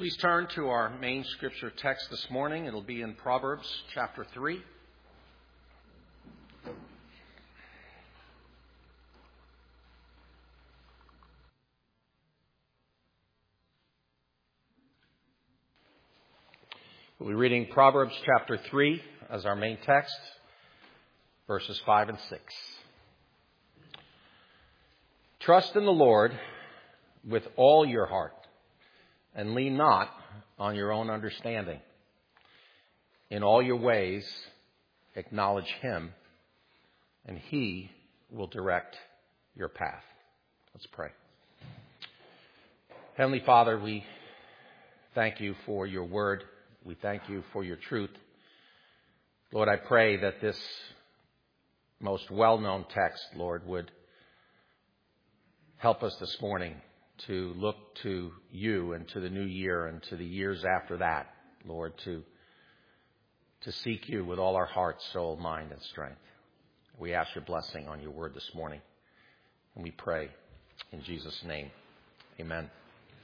Please turn to our main scripture text this morning. It'll be in Proverbs chapter 3. We'll be reading Proverbs chapter 3 as our main text, verses 5 and 6. Trust in the Lord with all your heart, and lean not on your own understanding. In all your ways, acknowledge Him, and He will direct your path. Let's pray. Heavenly Father, we thank you for your word. We thank you for your truth. Lord, I pray that this most well-known text, Lord, would help us this morning to look to you and to the new year and to the years after that, Lord, to seek you with all our heart, soul, mind, and strength. We ask your blessing on your word this morning, and we pray in Jesus' name. Amen.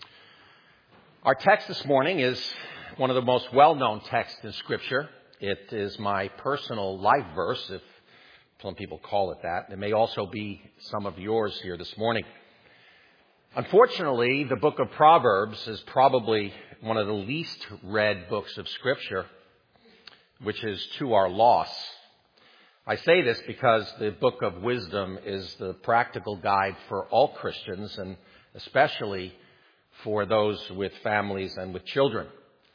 Our text this morning is one of the most well-known texts in Scripture. It is my personal life verse, if some people call it that. It may also be some of yours here this morning. Unfortunately, the book of Proverbs is probably one of the least read books of Scripture, which is to our loss. I say this because the book of wisdom is the practical guide for all Christians, and especially for those with families and with children.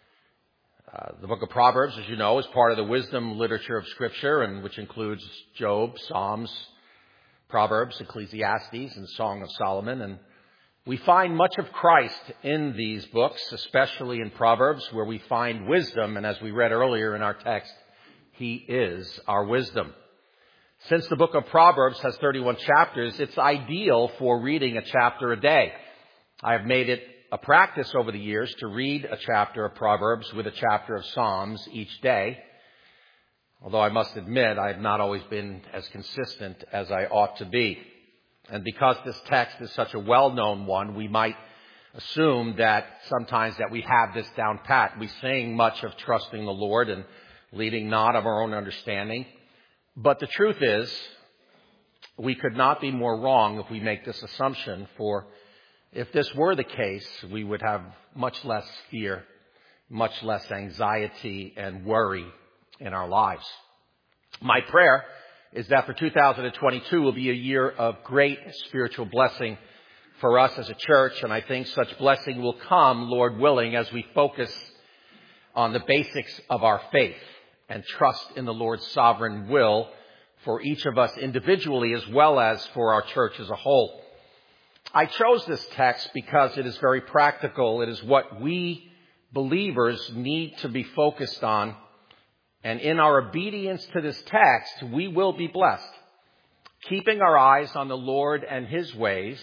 The book of Proverbs, as you know, is part of the wisdom literature of Scripture, and which includes Job, Psalms, Proverbs, Ecclesiastes, and Song of Solomon. And we find much of Christ in these books, especially in Proverbs, where we find wisdom. And as we read earlier in our text, He is our wisdom. Since the book of Proverbs has 31 chapters, it's ideal for reading a chapter a day. I have made it a practice over the years to read a chapter of Proverbs with a chapter of Psalms each day. Although I must admit, I have not always been as consistent as I ought to be. And because this text is such a well-known one, we might assume that sometimes that we have this down pat. We sing much of trusting the Lord and leading not of our own understanding. But the truth is, we could not be more wrong if we make this assumption, for if this were the case, we would have much less fear, much less anxiety and worry in our lives. My prayer is that for 2022 will be a year of great spiritual blessing for us as a church, and I think such blessing will come, Lord willing, as we focus on the basics of our faith and trust in the Lord's sovereign will for each of us individually as well as for our church as a whole. I chose this text because it is very practical. It is what we believers need to be focused on. And in our obedience to this text, we will be blessed. Keeping our eyes on the Lord and His ways,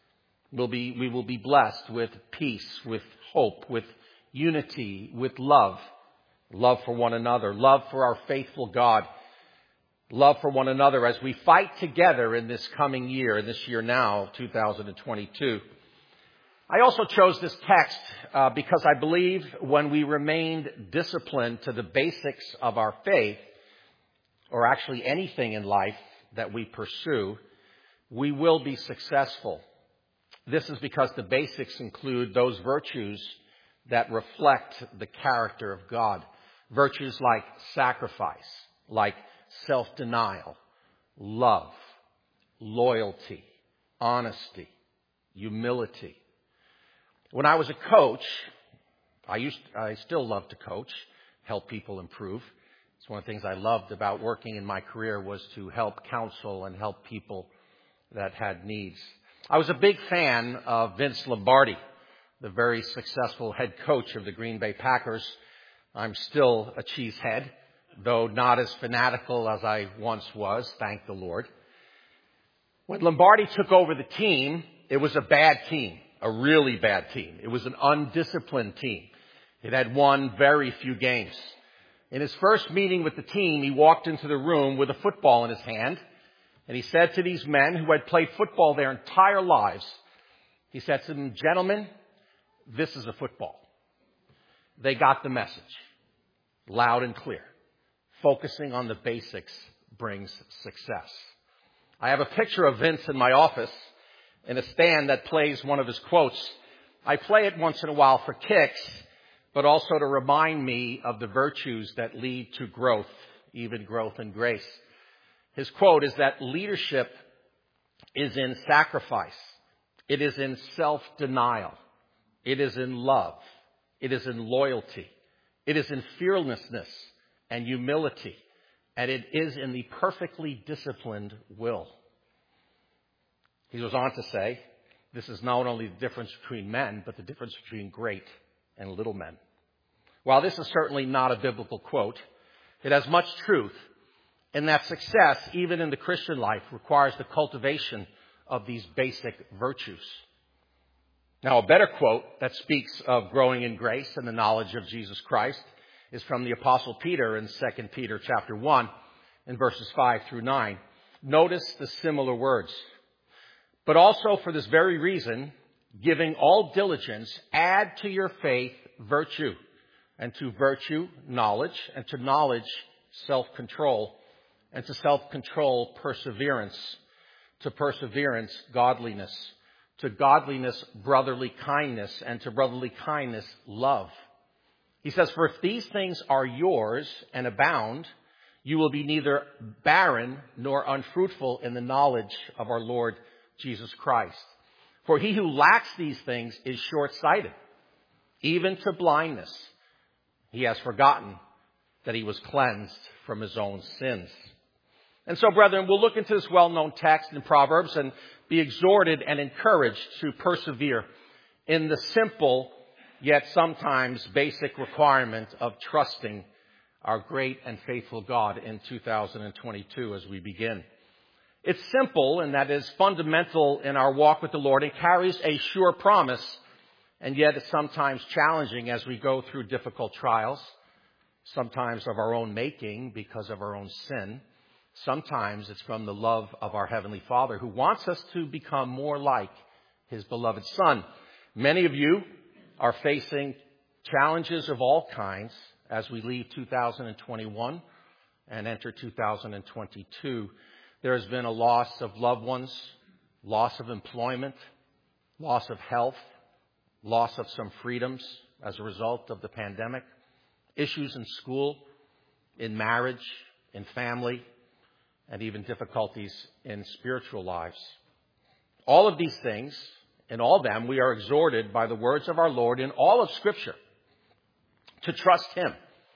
we will be blessed with peace, with hope, with unity, with love. Love for one another, love for our faithful God, love for one another as we fight together in this coming year, this year now, 2022. I also chose this text because I believe when we remained disciplined to the basics of our faith, or actually anything in life that we pursue, we will be successful. This is because the basics include those virtues that reflect the character of God. Virtues like sacrifice, like self-denial, love, loyalty, honesty, humility. When I was a coach, I still love to coach, help people improve. It's one of the things I loved about working in my career was to help counsel and help people that had needs. I was a big fan of Vince Lombardi, the very successful head coach of the Green Bay Packers. I'm still a cheesehead, though not as fanatical as I once was, thank the Lord. When Lombardi took over the team, it was a bad team. A really bad team. It was an undisciplined team. It had won very few games. In his first meeting with the team, he walked into the room with a football in his hand, and he said to these men who had played football their entire lives, he said to them, "Gentlemen, this is a football. They got the message loud and clear. Focusing on the basics brings success. I have a picture of Vince in my office in a stand that plays one of his quotes. I play it once in a while for kicks, but also to remind me of the virtues that lead to growth, even growth in grace. His quote is that leadership is in sacrifice. It is in self-denial. It is in love. It is in loyalty. It is in fearlessness and humility. And it is in the perfectly disciplined will. He goes on to say, this is not only the difference between men, but the difference between great and little men. While this is certainly not a biblical quote, it has much truth in that success, even in the Christian life, requires the cultivation of these basic virtues. Now, a better quote that speaks of growing in grace and the knowledge of Jesus Christ is from the Apostle Peter in 2 Peter chapter 1 in verses 5 through 9. Notice the similar words. But also for this very reason, giving all diligence, add to your faith virtue, and to virtue knowledge, and to knowledge self-control, and to self-control perseverance, to perseverance godliness, to godliness brotherly kindness, and to brotherly kindness love. He says, for if these things are yours and abound, you will be neither barren nor unfruitful in the knowledge of our Lord Jesus Christ. For he who lacks these things is short-sighted, even to blindness. He has forgotten that he was cleansed from his own sins. And so, brethren, we'll look into this well-known text in Proverbs and be exhorted and encouraged to persevere in the simple, yet sometimes basic requirement of trusting our great and faithful God in 2022 as we begin. It's simple and that is fundamental in our walk with the Lord and carries a sure promise, and yet it's sometimes challenging as we go through difficult trials, sometimes of our own making because of our own sin. Sometimes it's from the love of our Heavenly Father who wants us to become more like His beloved Son. Many of you are facing challenges of all kinds as we leave 2021 and enter 2022. There has been a loss of loved ones, loss of employment, loss of health, loss of some freedoms as a result of the pandemic, issues in school, in marriage, in family, and even difficulties in spiritual lives. All of these things, in all of them, we are exhorted by the words of our Lord in all of Scripture to trust Him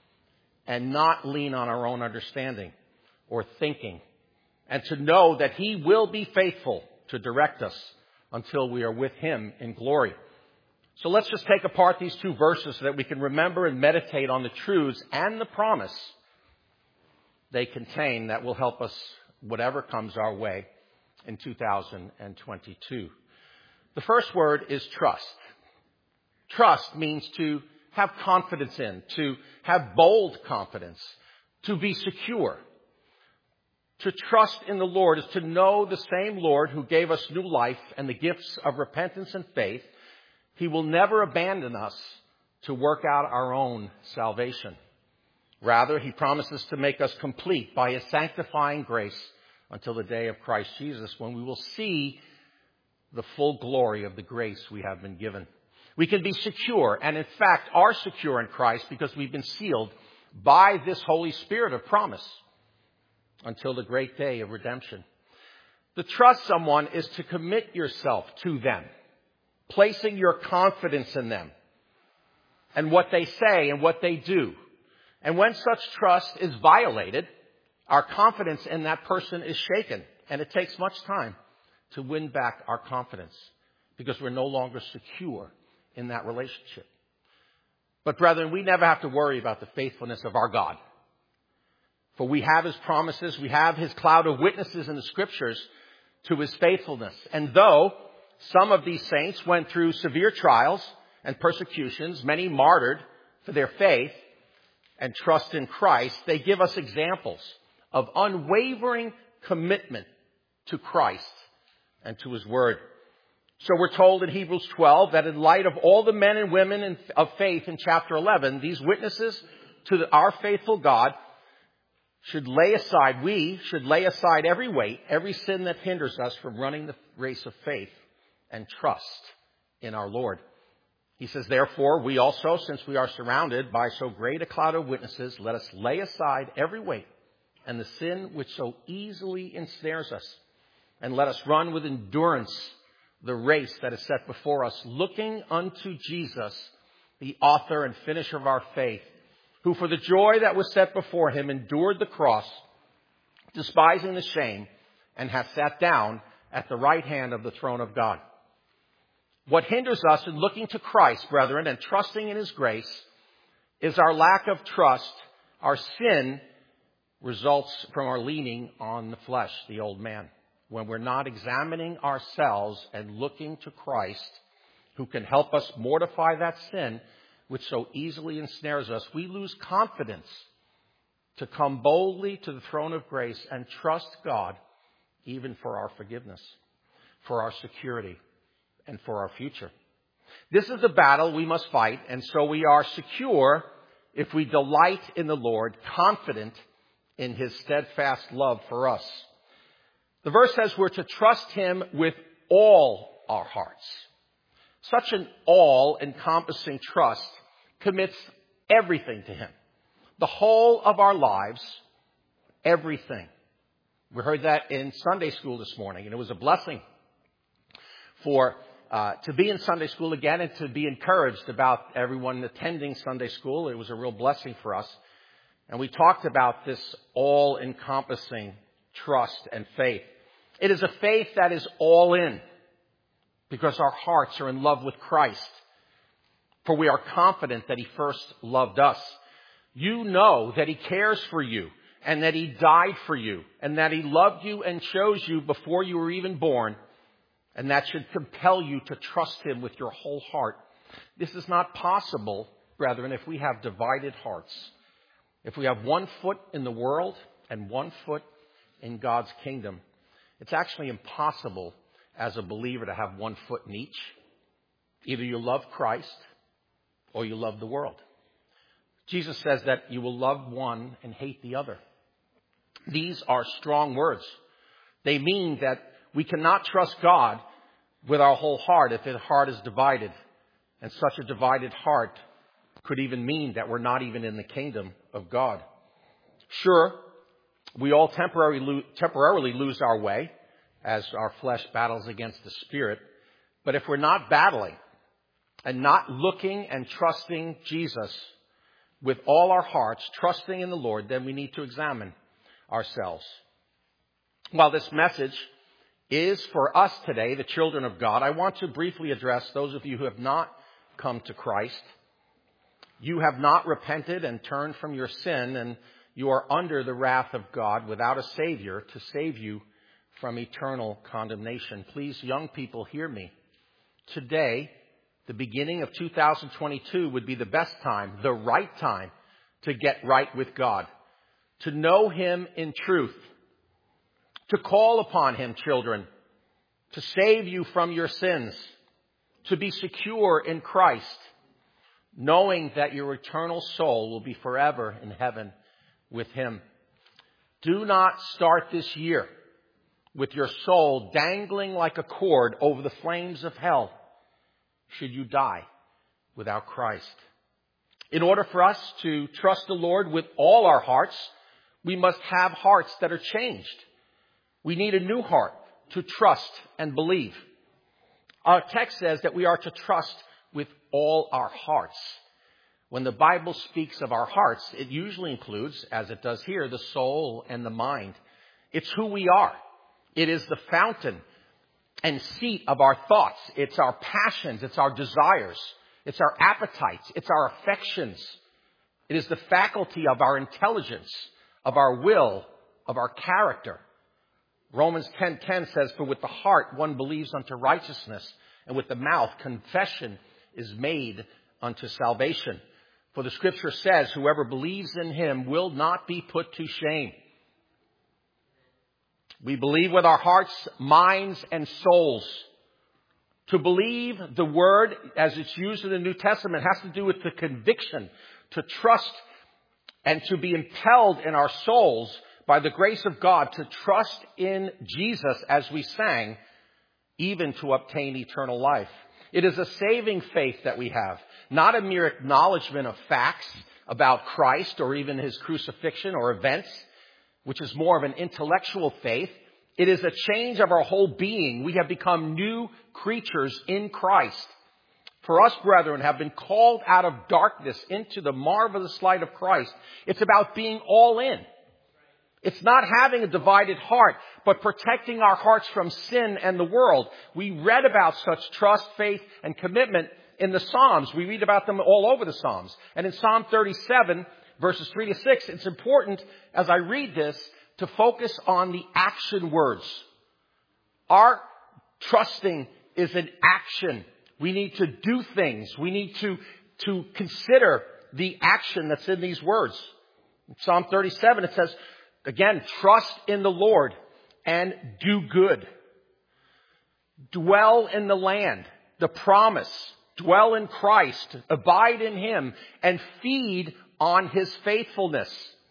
and not lean on our own understanding or thinking, and to know that He will be faithful to direct us until we are with Him in glory. So let's just take apart these two verses so that we can remember and meditate on the truths and the promise they contain that will help us whatever comes our way in 2022. The first word is trust. Trust means to have confidence in, to have bold confidence, to be secure. To trust in the Lord is to know the same Lord who gave us new life and the gifts of repentance and faith. He will never abandon us to work out our own salvation. Rather, He promises to make us complete by His sanctifying grace until the day of Christ Jesus, when we will see the full glory of the grace we have been given. We can be secure, and in fact are secure in Christ because we've been sealed by this Holy Spirit of promise until the great day of redemption. To trust someone is to commit yourself to them, placing your confidence in them and what they say and what they do. And when such trust is violated, our confidence in that person is shaken. And it takes much time to win back our confidence because we're no longer secure in that relationship. But brethren, we never have to worry about the faithfulness of our God. For we have His promises, we have His cloud of witnesses in the Scriptures to His faithfulness. And though some of these saints went through severe trials and persecutions, many martyred for their faith and trust in Christ, they give us examples of unwavering commitment to Christ and to His Word. So we're told in Hebrews 12 that in light of all the men and women of faith in chapter 11, these witnesses to our faithful God we should lay aside every weight, every sin that hinders us from running the race of faith and trust in our Lord. He says, therefore, we also, since we are surrounded by so great a cloud of witnesses, let us lay aside every weight and the sin which so easily ensnares us, and let us run with endurance the race that is set before us, looking unto Jesus, the author and finisher of our faith, who for the joy that was set before him endured the cross, despising the shame, and hath sat down at the right hand of the throne of God. What hinders us in looking to Christ, brethren, and trusting in his grace is our lack of trust. Our sin results from our leaning on the flesh, the old man. When we're not examining ourselves and looking to Christ, who can help us mortify that sin which so easily ensnares us, we lose confidence to come boldly to the throne of grace and trust God even for our forgiveness, for our security, and for our future. This is the battle we must fight, and so we are secure if we delight in the Lord, confident in his steadfast love for us. The verse says we're to trust him with all our hearts. Such an all-encompassing trust commits everything to him. The whole of our lives, everything. We heard that in Sunday school this morning, and it was a blessing to be in Sunday school again and to be encouraged about everyone attending Sunday school. It was a real blessing for us. And we talked about this all-encompassing trust and faith. It is a faith that is all in, because our hearts are in love with Christ. For we are confident that he first loved us. You know that he cares for you, and that he died for you, and that he loved you and chose you before you were even born. And that should compel you to trust him with your whole heart. This is not possible, brethren, if we have divided hearts. If we have one foot in the world and one foot in God's kingdom. It's actually impossible as a believer to have one foot in each. Either you love Christ or you love the world. Jesus says that you will love one and hate the other. These are strong words. They mean that we cannot trust God with our whole heart if his heart is divided. And such a divided heart could even mean that we're not even in the kingdom of God. Sure, we all temporarily lose our way as our flesh battles against the Spirit. But if we're not battling and not looking and trusting Jesus with all our hearts, trusting in the Lord, then we need to examine ourselves. While this message is for us today, the children of God, I want to briefly address those of you who have not come to Christ. You have not repented and turned from your sin, and you are under the wrath of God without a Savior to save you from eternal condemnation. Please, young people, hear me. Today, the beginning of 2022 would be the best time, the right time, to get right with God, to know him in truth, to call upon him, children, to save you from your sins, to be secure in Christ, knowing that your eternal soul will be forever in heaven with him. Do not start this year with your soul dangling like a cord over the flames of hell should you die without Christ. In order for us to trust the Lord with all our hearts, we must have hearts that are changed. We need a new heart to trust and believe. Our text says that we are to trust with all our hearts. When the Bible speaks of our hearts, it usually includes, as it does here, the soul and the mind. It's who we are. It is the fountain and seat of our thoughts. It's our passions. It's our desires. It's our appetites. It's our affections. It is the faculty of our intelligence, of our will, of our character. Romans 10:10 says, for with the heart one believes unto righteousness, and with the mouth confession is made unto salvation. For the scripture says, whoever believes in him will not be put to shame. We believe with our hearts, minds, and souls. To believe the word as it's used in the New Testament has to do with the conviction, to trust and to be impelled in our souls by the grace of God to trust in Jesus as we sang, even to obtain eternal life. It is a saving faith that we have, not a mere acknowledgement of facts about Christ or even his crucifixion or events, which is more of an intellectual faith. It is a change of our whole being. We have become new creatures in Christ. For us, brethren, have been called out of darkness into the marvelous light of Christ. It's about being all in. It's not having a divided heart, but protecting our hearts from sin and the world. We read about such trust, faith, and commitment in the Psalms. We read about them all over the Psalms. And in Psalm 37, verses 3 to 6, it's important as I read this to focus on the action words. Our trusting is an action. We need to do things. We need to consider the action that's in these words. In Psalm 37, it says, again, trust in the Lord and do good. Dwell in the land, the promise. Dwell in Christ, abide in him, and feed on his faithfulness.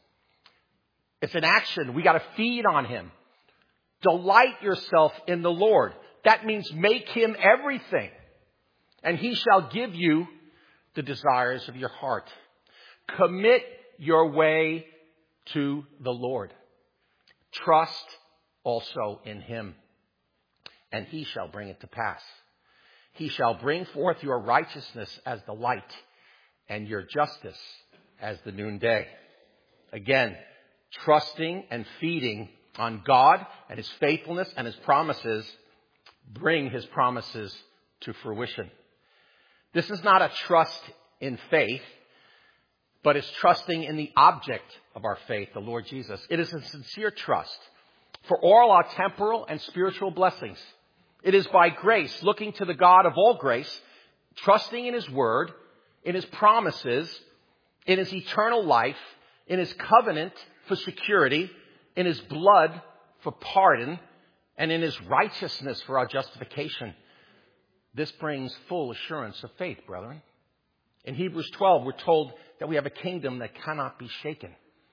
It's an action. We got to feed on him. Delight yourself in the Lord. That means make him everything. And he shall give you the desires of your heart. Commit your way to the Lord. Trust also in him, and he shall bring it to pass. He shall bring forth your righteousness as the light, and your justice as the noonday. Again, trusting and feeding on God and his faithfulness and his promises bring his promises to fruition. This is not a trust in faith, but it's trusting in the object of our faith, the Lord Jesus. It is a sincere trust for all our temporal and spiritual blessings. It is by grace, looking to the God of all grace, trusting in his word, in his promises, in his eternal life, in his covenant for security, in his blood for pardon, and in his righteousness for our justification. This brings full assurance of faith, brethren. In Hebrews 12, we're told that we have a kingdom that cannot be shaken.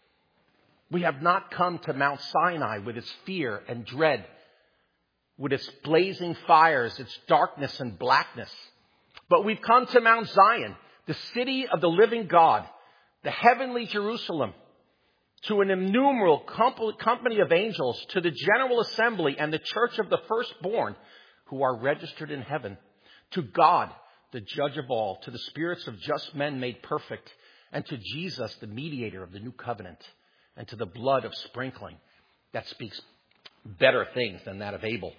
We have not come to Mount Sinai with its fear and dread, with its blazing fires, its darkness and blackness. But we've come to Mount Zion, the city of the living God, the heavenly Jerusalem, to an innumerable company of angels, to the general assembly and the church of the firstborn who are registered in heaven, to God, the judge of all, to the spirits of just men made perfect, and to Jesus, the mediator of the new covenant, and to the blood of sprinkling that speaks better things than that of Abel.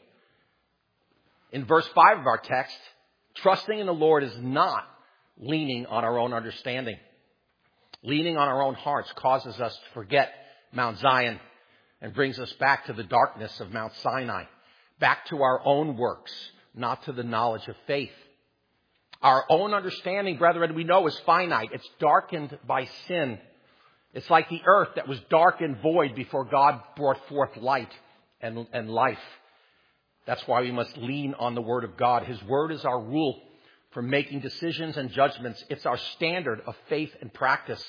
In verse 5 of our text, trusting in the Lord is not leaning on our own understanding. Leaning on our own hearts causes us to forget Mount Zion and brings us back to the darkness of Mount Sinai, back to our own works, not to the knowledge of faith. Our own understanding, brethren, we know is finite. It's darkened by sin. It's like the earth that was dark and void before God brought forth light and life. That's why we must lean on the Word of God. His Word is our rule for making decisions and judgments. It's our standard of faith and practice.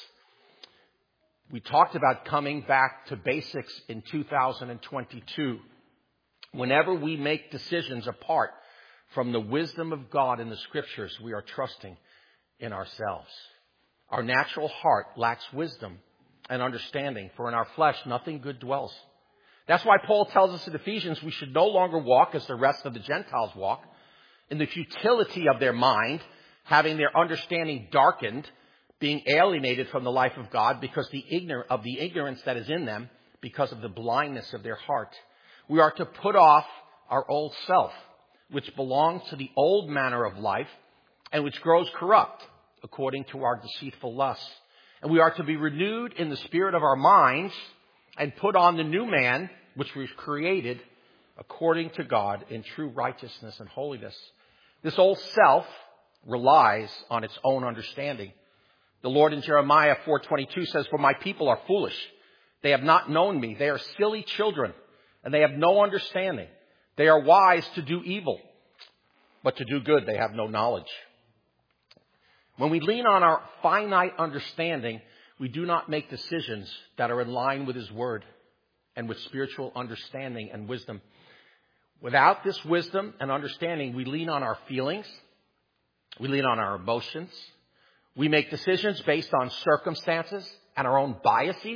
We talked about coming back to basics in 2022. Whenever we make decisions apart from the wisdom of God in the Scriptures, we are trusting in ourselves. Our natural heart lacks wisdom and understanding, for in our flesh nothing good dwells. That's why Paul tells us in Ephesians we should no longer walk as the rest of the Gentiles walk, in the futility of their mind, having their understanding darkened, being alienated from the life of God because of the ignorance that is in them, because of the blindness of their heart. We are to put off our old self, which belongs to the old manner of life and which grows corrupt according to our deceitful lusts. And we are to be renewed in the spirit of our minds and put on the new man, which was created according to God in true righteousness and holiness. This old self relies on its own understanding. The Lord in Jeremiah 4:22 says, "For my people are foolish. They have not known me. They are silly children, and they have no understanding. They are wise to do evil. but to do good they have no knowledge. When we lean on our finite understanding, we do not make decisions that are in line with His Word and with spiritual understanding and wisdom. Without this wisdom and understanding, we lean on our feelings. We lean on our emotions. We make decisions based on circumstances and our own biases.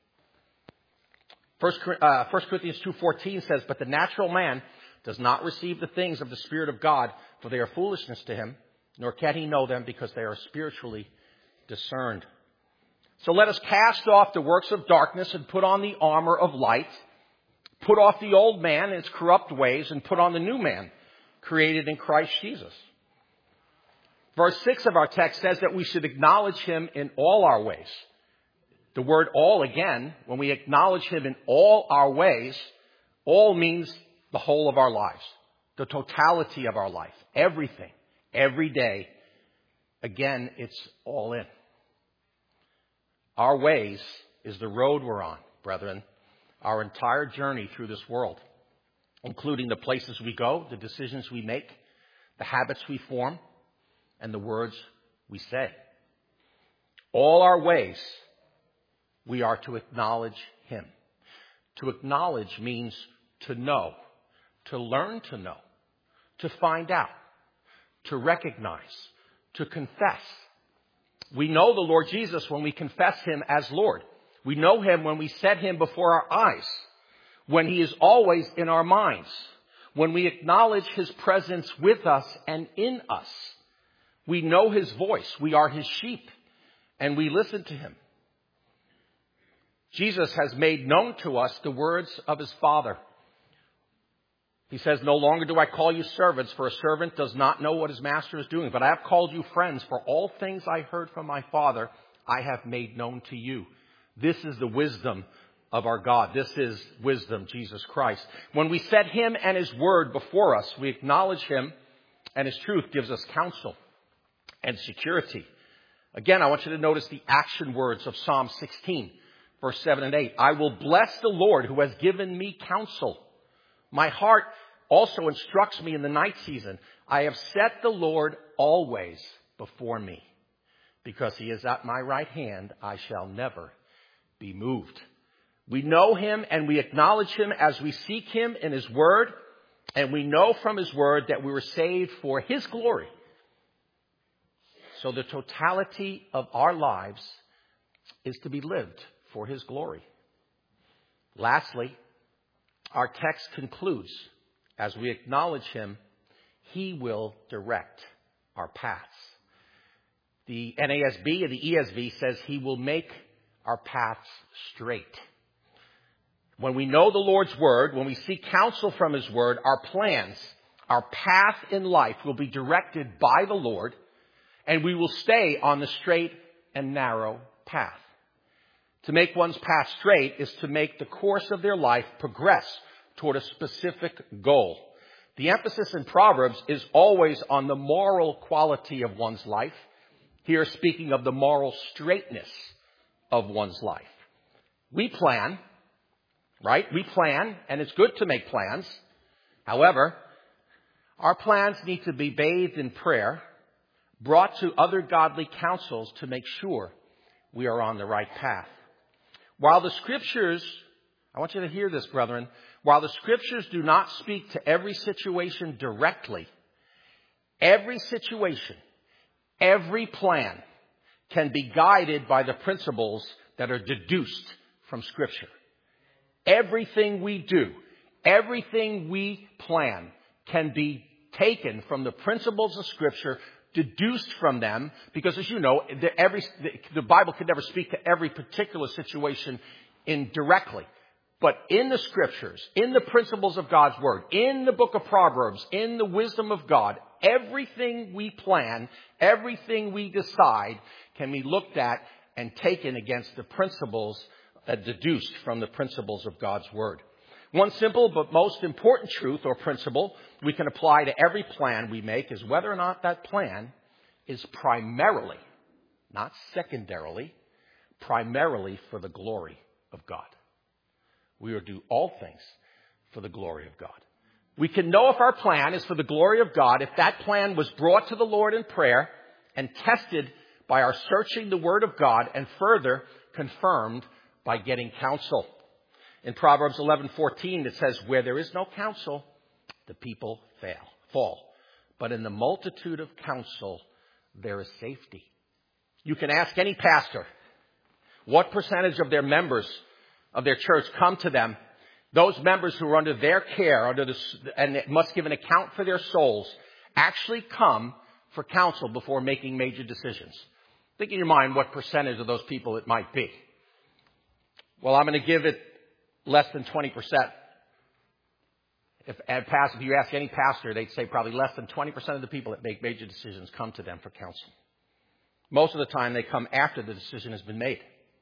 1 Corinthians 2:14 says, "But the natural man does not receive the things of the Spirit of God, for they are foolishness to him, nor can he know them because they are spiritually discerned." So let us cast off the works of darkness and put on the armor of light. Put off the old man and its corrupt ways and put on the new man, created in Christ Jesus. Verse 6 of our text says that we should acknowledge Him in all our ways. The word all, again, when we acknowledge Him in all our ways, all means the whole of our lives, the totality of our life, everything, every day. Again, it's all in. Our ways is the road we're on, brethren, our entire journey through this world, including the places we go, the decisions we make, the habits we form, and the words we say. All our ways, we are to acknowledge Him. To acknowledge means to know, to learn to know, to find out, to recognize, to confess. We know the Lord Jesus when we confess Him as Lord. We know Him when we set Him before our eyes, when He is always in our minds, when we acknowledge His presence with us and in us. We know His voice. We are His sheep, and we listen to Him. Jesus has made known to us the words of His Father. He says, "No longer do I call you servants, for a servant does not know what his master is doing. But I have called you friends, for all things I heard from my Father, I have made known to you." This is the wisdom of our God. This is wisdom, Jesus Christ. When we set Him and His Word before us, we acknowledge Him, and His truth gives us counsel and security. Again, I want you to notice the action words of Psalm 16, verse 7 and 8. "I will bless the Lord who has given me counsel. My heart also instructs me in the night season. I have set the Lord always before me. Because He is at my right hand, I shall never be moved." We know Him and we acknowledge Him as we seek Him in His Word. And we know from His Word that we were saved for His glory. So the totality of our lives is to be lived for His glory. Lastly, our text concludes, as we acknowledge Him, He will direct our paths. The NASB and the ESV says He will make our paths straight. When we know the Lord's Word, when we seek counsel from His Word, our plans, our path in life will be directed by the Lord, and we will stay on the straight and narrow path. To make one's path straight is to make the course of their life progress toward a specific goal. The emphasis in Proverbs is always on the moral quality of one's life. Here, speaking of the moral straightness of one's life. We plan, right? We plan, and it's good to make plans. However, our plans need to be bathed in prayer, brought to other godly counsels to make sure we are on the right path. While the Scriptures, I want you to hear this, brethren, while the Scriptures do not speak to every situation directly, every situation, every plan can be guided by the principles that are deduced from Scripture. Everything we do, everything we plan can be taken from the principles of Scripture, deduced from them, because as you know, the Bible can never speak to every particular situation indirectly. But in the Scriptures, in the principles of God's Word, in the book of Proverbs, in the wisdom of God, everything we plan, everything we decide can be looked at and taken against the principles deduced from the principles of God's Word. One simple but most important truth or principle we can apply to every plan we make is whether or not that plan is primarily, not secondarily, primarily for the glory of God. We are to do all things for the glory of God. We can know if our plan is for the glory of God if that plan was brought to the Lord in prayer and tested by our searching the Word of God and further confirmed by getting counsel. In Proverbs 11:14 it says, where there is no counsel, the people fall. But in the multitude of counsel, there is safety. You can ask any pastor what percentage of their members of their church come to them, those members who are under their care, and must give an account for their souls, actually come for counsel before making major decisions. Think in your mind what percentage of those people it might be. Well, I'm going to give it less than 20%. If you ask any pastor, they'd say probably less than 20% of the people that make major decisions come to them for counsel. Most of the time they come after the decision has been made.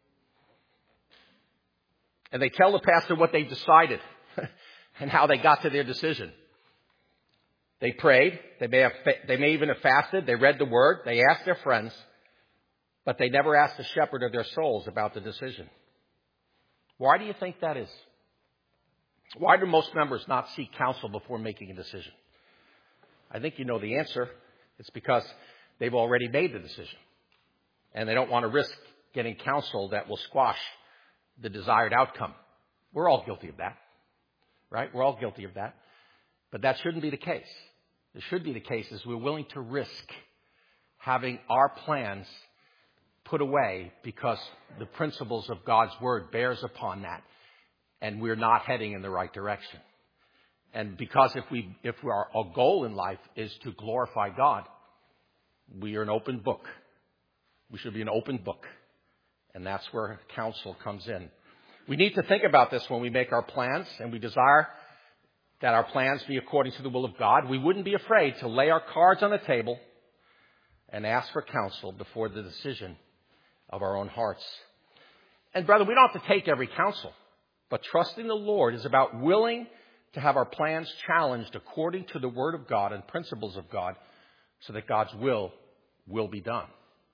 And they tell the pastor what they've decided and how they got to their decision. They prayed. They may even have fasted. They read the Word. They asked their friends. But they never asked the shepherd of their souls about the decision. Why do you think that is? Why do most members not seek counsel before making a decision? I think you know the answer. It's because they've already made the decision. And they don't want to risk getting counsel that will squash the desired outcome. We're all guilty of that. Right? We're all guilty of that. But that shouldn't be the case. It should be the case is we're willing to risk having our plans put away because the principles of God's Word bears upon that. And we're not heading in the right direction. And because if our goal in life is to glorify God, we are an open book. We should be an open book. And that's where counsel comes in. We need to think about this when we make our plans, and we desire that our plans be according to the will of God. We wouldn't be afraid to lay our cards on the table and ask for counsel before the decision of our own hearts. And brother, we don't have to take every counsel. But trusting the Lord is about willing to have our plans challenged according to the Word of God and principles of God so that God's will be done.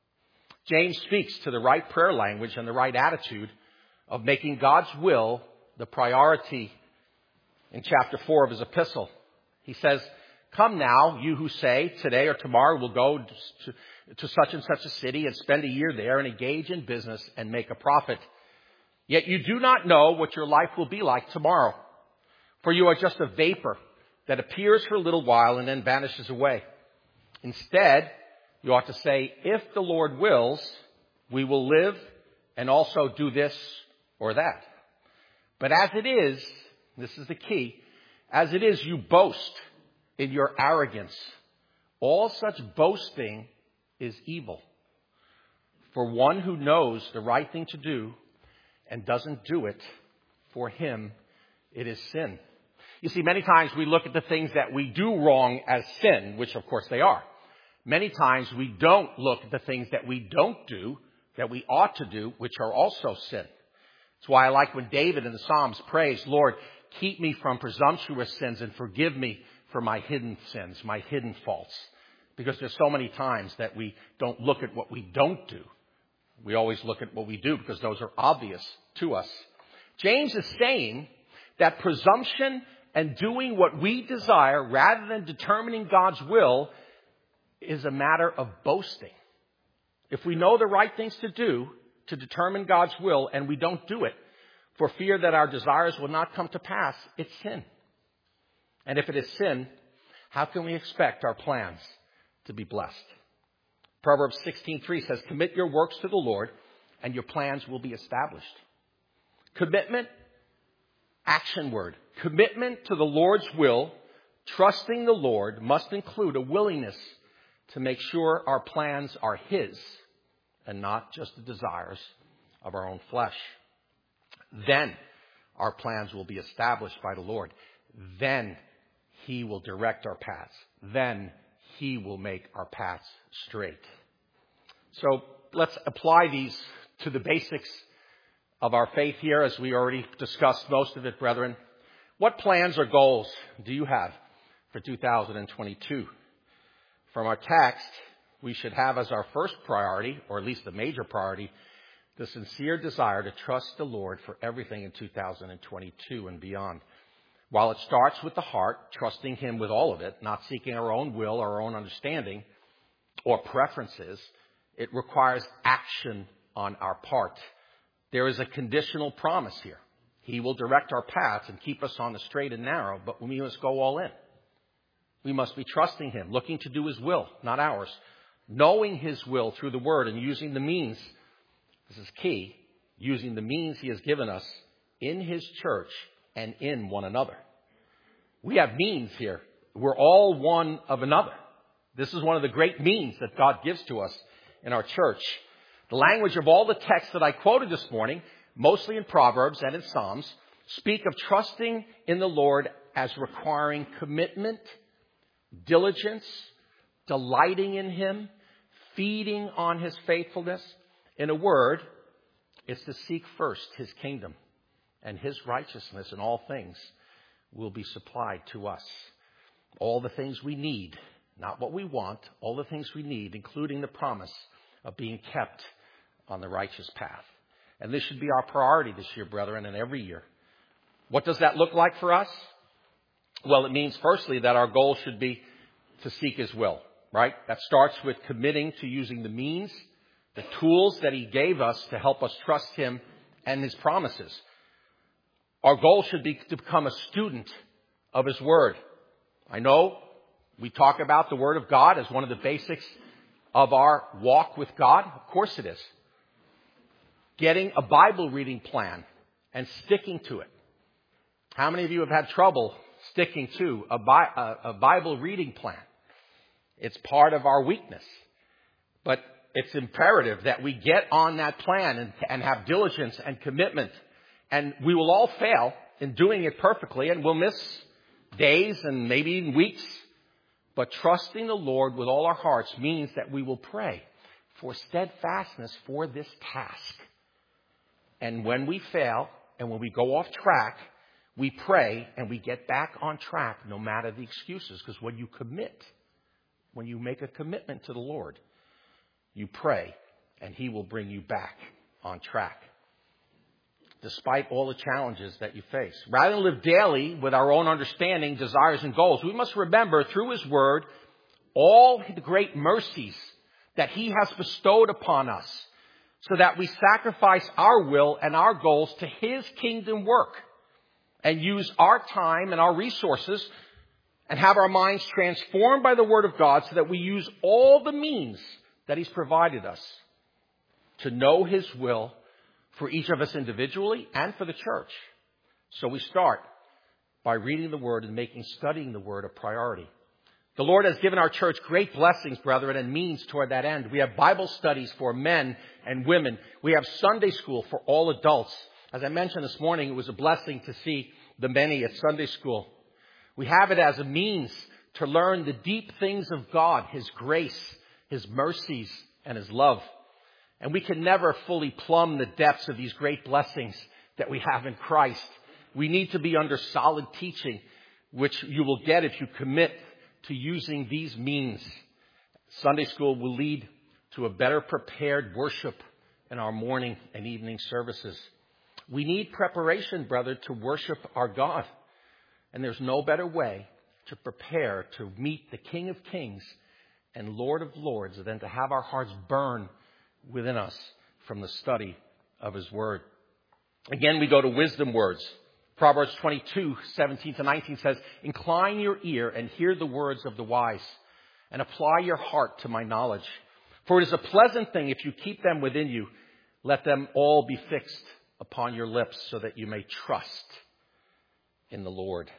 James speaks to the right prayer language and the right attitude of making God's will the priority in chapter 4 of his epistle. He says, come now, you who say today or tomorrow we'll go to such and such a city and spend a year there and engage in business and make a profit. Yet you do not know what your life will be like tomorrow. For you are just a vapor that appears for a little while and then vanishes away. Instead, you ought to say, if the Lord wills, we will live and also do this or that. But as it is, this is the key, as it is you boast in your arrogance. All such boasting is evil. For one who knows the right thing to do and doesn't do it, for him it is sin. You see, many times we look at the things that we do wrong as sin, which of course they are. Many times we don't look at the things that we don't do, that we ought to do, which are also sin. That's why I like when David in the Psalms prays, Lord, keep me from presumptuous sins and forgive me for my hidden sins, my hidden faults. Because there's so many times that we don't look at what we don't do. We always look at what we do because those are obvious to us. James is saying that presumption and doing what we desire rather than determining God's will is a matter of boasting. If we know the right things to do to determine God's will and we don't do it for fear that our desires will not come to pass, it's sin. And if it is sin, how can we expect our plans to be blessed? Proverbs 16:3 says, commit your works to the Lord and your plans will be established. Commitment, action word. Commitment to the Lord's will, trusting the Lord, must include a willingness to make sure our plans are His and not just the desires of our own flesh. Then our plans will be established by the Lord. Then He will direct our paths. Then He will make our paths straight. So let's apply these to the basics of our faith here, as we already discussed most of it, brethren. What plans or goals do you have for 2022? From our text, we should have as our first priority, or at least the major priority, the sincere desire to trust the Lord for everything in 2022 and beyond. While it starts with the heart, trusting Him with all of it, not seeking our own will or our own understanding or preferences, it requires action on our part. There is a conditional promise here. He will direct our paths and keep us on the straight and narrow, but we must go all in. We must be trusting Him, looking to do His will, not ours. Knowing His will through the Word and using the means, this is key, using the means He has given us in His church and in one another. We have means here. We're all one of another. This is one of the great means that God gives to us in our church. The language of all the texts that I quoted this morning, mostly in Proverbs and in Psalms, speak of trusting in the Lord as requiring commitment, diligence, delighting in Him, feeding on His faithfulness. In a word, it's to seek first His kingdom and His righteousness, and all things will be supplied to us. All the things we need, not what we want, all the things we need, including the promise of being kept on the righteous path. And this should be our priority this year, brethren, and every year. What does that look like for us? Well, it means, firstly, that our goal should be to seek His will, right? That starts with committing to using the means, the tools that He gave us to help us trust Him and His promises. Our goal should be to become a student of His Word. I know we talk about the Word of God as one of the basics of our walk with God. Of course it is. Getting a Bible reading plan and sticking to it. How many of you have had trouble sticking to a Bible reading plan? It's part of our weakness. But it's imperative that we get on that plan and have diligence and commitment. And we will all fail in doing it perfectly, and we'll miss days and maybe even weeks. But trusting the Lord with all our hearts means that we will pray for steadfastness for this task. And when we fail and when we go off track, we pray and we get back on track no matter the excuses. Because when you commit, when you make a commitment to the Lord, you pray and He will bring you back on track, despite all the challenges that you face. Rather than live daily with our own understanding, desires, and goals, we must remember through His Word all the great mercies that He has bestowed upon us, so that we sacrifice our will and our goals to His kingdom work and use our time and our resources and have our minds transformed by the Word of God, so that we use all the means that He's provided us to know His will for each of us individually and for the church. So we start by reading the Word and making studying the Word a priority. The Lord has given our church great blessings, brethren, and means toward that end. We have Bible studies for men and women. We have Sunday school for all adults. As I mentioned this morning, it was a blessing to see the many at Sunday school. We have it as a means to learn the deep things of God, His grace, His mercies, and His love. And we can never fully plumb the depths of these great blessings that we have in Christ. We need to be under solid teaching, which you will get if you commit to using these means. Sunday school will lead to a better prepared worship in our morning and evening services. We need preparation, brother, to worship our God. And there's no better way to prepare to meet the King of Kings and Lord of Lords than to have our hearts burn within us from the study of His Word. Again, we go to wisdom words. Proverbs 22:17-19 says, "Incline your ear and hear the words of the wise, and apply your heart to my knowledge. For it is a pleasant thing if you keep them within you. Let them all be fixed upon your lips, so that you may trust in the Lord."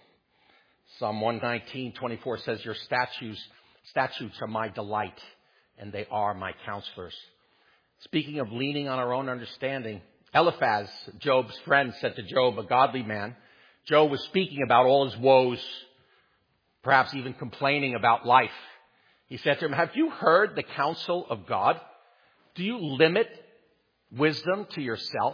Psalm 119:24 says, "Your statutes are my delight, and they are my counselors." Speaking of leaning on our own understanding, Eliphaz, Job's friend, said to Job, a godly man, Job was speaking about all his woes, perhaps even complaining about life. He said to him, "Have you heard the counsel of God? Do you limit wisdom to yourself?"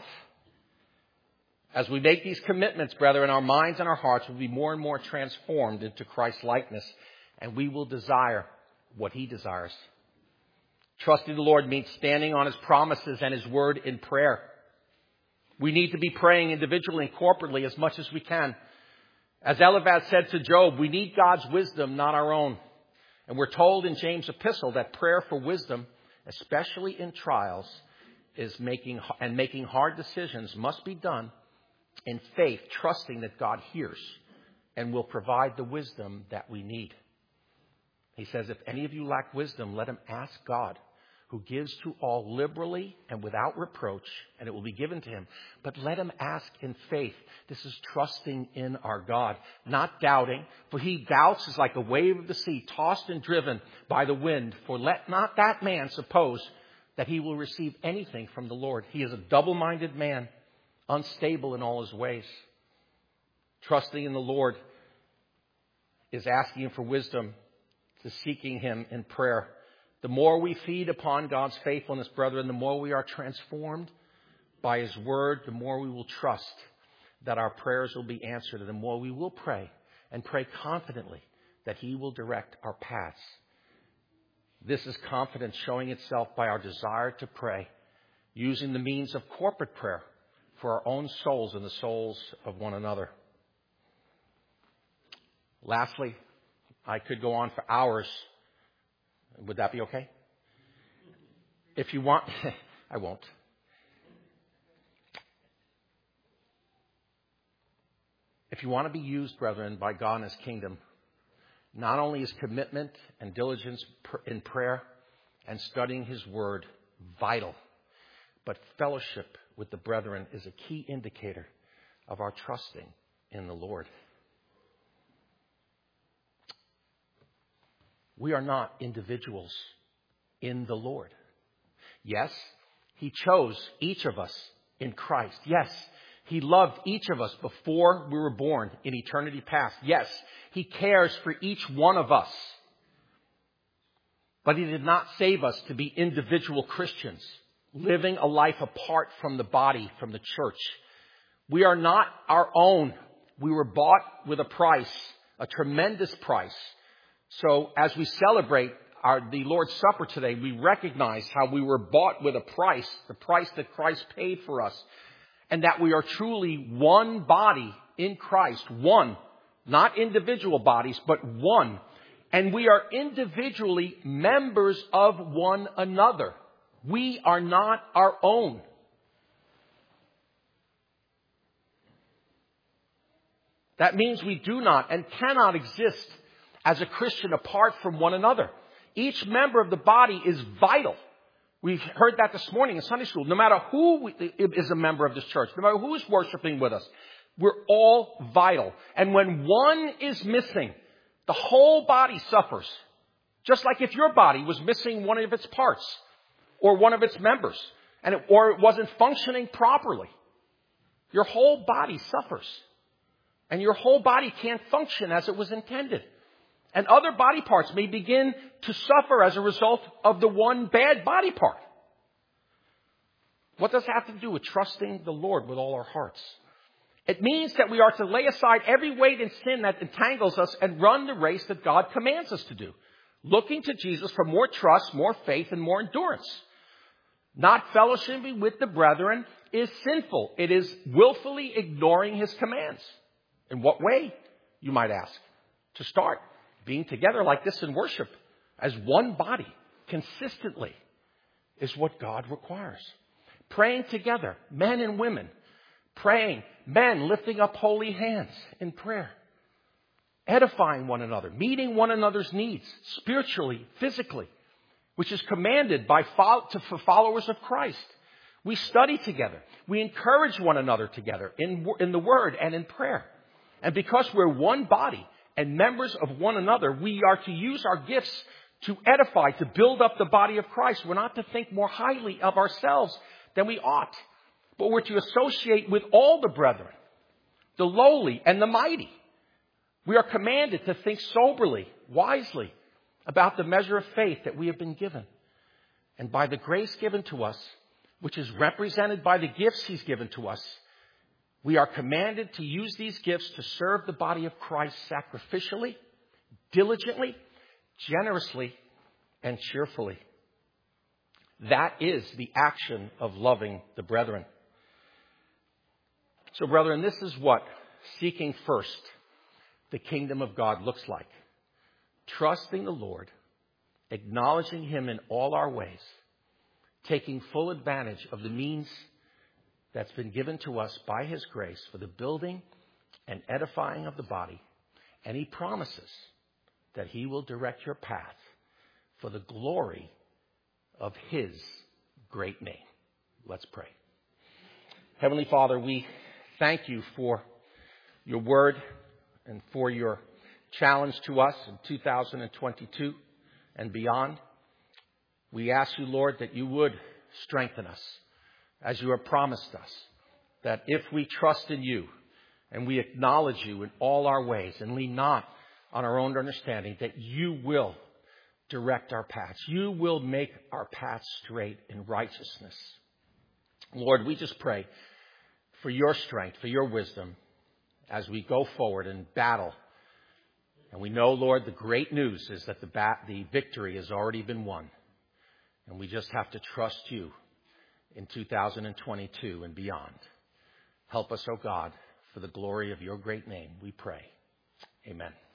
As we make these commitments, brethren, our minds and our hearts will be more and more transformed into Christ's likeness, and we will desire what He desires. Trusting the Lord means standing on His promises and His Word in prayer. We need to be praying individually and corporately as much as we can. As Eliphaz said to Job, we need God's wisdom, not our own. And we're told in James' epistle that prayer for wisdom, especially in trials, making hard decisions must be done in faith, trusting that God hears and will provide the wisdom that we need. He says, if any of you lack wisdom, let him ask God, who gives to all liberally and without reproach, and it will be given to him. But let him ask in faith. This is trusting in our God, not doubting. For he doubts is like a wave of the sea, tossed and driven by the wind. For let not that man suppose that he will receive anything from the Lord. He is a double-minded man, unstable in all his ways. Trusting in the Lord is asking him for wisdom, to seeking him in prayer. The more we feed upon God's faithfulness, brethren, the more we are transformed by his word, the more we will trust that our prayers will be answered, and the more we will pray, and pray confidently that he will direct our paths. This is confidence showing itself by our desire to pray, using the means of corporate prayer for our own souls and the souls of one another. Lastly, I could go on for hours. Would that be okay? If you want, I won't. If you want to be used, brethren, by God in his kingdom, not only is commitment and diligence in prayer and studying his word vital, but fellowship with the brethren is a key indicator of our trusting in the Lord. We are not individuals in the Lord. Yes, he chose each of us in Christ. Yes, he loved each of us before we were born in eternity past. Yes, he cares for each one of us. But he did not save us to be individual Christians, living a life apart from the body, from the church. We are not our own. We were bought with a price, a tremendous price. So as we celebrate the Lord's Supper today, we recognize how we were bought with a price, the price that Christ paid for us, and that we are truly one body in Christ, one, not individual bodies, but one. And we are individually members of one another. We are not our own. That means we do not and cannot exist as a Christian apart from one another. Each member of the body is vital. We've heard that this morning in Sunday school. No matter who is a member of this church, no matter who is worshiping with us, we're all vital. And when one is missing, the whole body suffers. Just like if your body was missing one of its parts or one of its members, or it wasn't functioning properly, your whole body suffers. And your whole body can't function as it was intended. And other body parts may begin to suffer as a result of the one bad body part. What does that have to do with trusting the Lord with all our hearts? It means that we are to lay aside every weight and sin that entangles us and run the race that God commands us to do, looking to Jesus for more trust, more faith, and more endurance. Not fellowshipping with the brethren is sinful. It is willfully ignoring his commands. In what way, you might ask? To start, being together like this in worship as one body consistently is what God requires. Praying together, men and women, praying, men lifting up holy hands in prayer, edifying one another, meeting one another's needs spiritually, physically, which is commanded for followers of Christ. We study together. We encourage one another together in the word and in prayer. And because we're one body and members of one another, we are to use our gifts to edify, to build up the body of Christ. We're not to think more highly of ourselves than we ought, but we're to associate with all the brethren, the lowly and the mighty. We are commanded to think soberly, wisely about the measure of faith that we have been given. And by the grace given to us, which is represented by the gifts he's given to us, we are commanded to use these gifts to serve the body of Christ sacrificially, diligently, generously, and cheerfully. That is the action of loving the brethren. So, brethren, this is what seeking first the kingdom of God looks like. Trusting the Lord, acknowledging Him in all our ways, taking full advantage of the means that's been given to us by His grace for the building and edifying of the body. And He promises that He will direct your path for the glory of His great name. Let's pray. Heavenly Father, we thank You for Your word and for Your challenge to us in 2022 and beyond. We ask You, Lord, that You would strengthen us as You have promised us, that if we trust in You and we acknowledge You in all our ways and lean not on our own understanding, that You will direct our paths. You will make our paths straight in righteousness. Lord, we just pray for Your strength, for Your wisdom as we go forward in battle. And we know, Lord, the great news is that the victory has already been won. And we just have to trust You in 2022 and beyond. Help us, O God, for the glory of Your great name, we pray. Amen.